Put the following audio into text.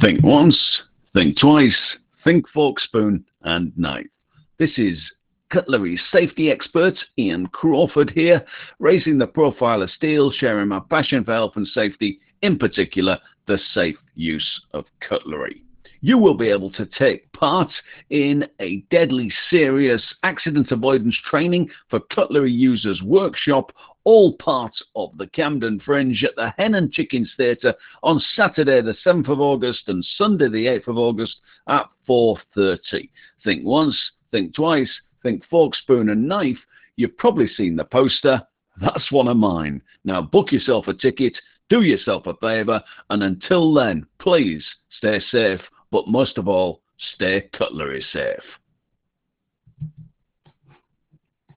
Think once, think twice, think fork, spoon and knife. This is cutlery safety expert Ian Crawford here, raising the profile of steel, sharing my passion for health and safety, in particular the safe use of cutlery. You will be able to take part in a deadly serious accident avoidance training for cutlery users workshop, all part of the Camden Fringe at the Hen and Chickens Theatre on Saturday the 7th of August and Sunday the 8th of August at 4:30. Think once, think twice, think fork, spoon and knife. You've probably seen the poster. That's one of mine. Now book yourself a ticket, do yourself a favour, and until then, please stay safe, but most of all, stay cutlery safe.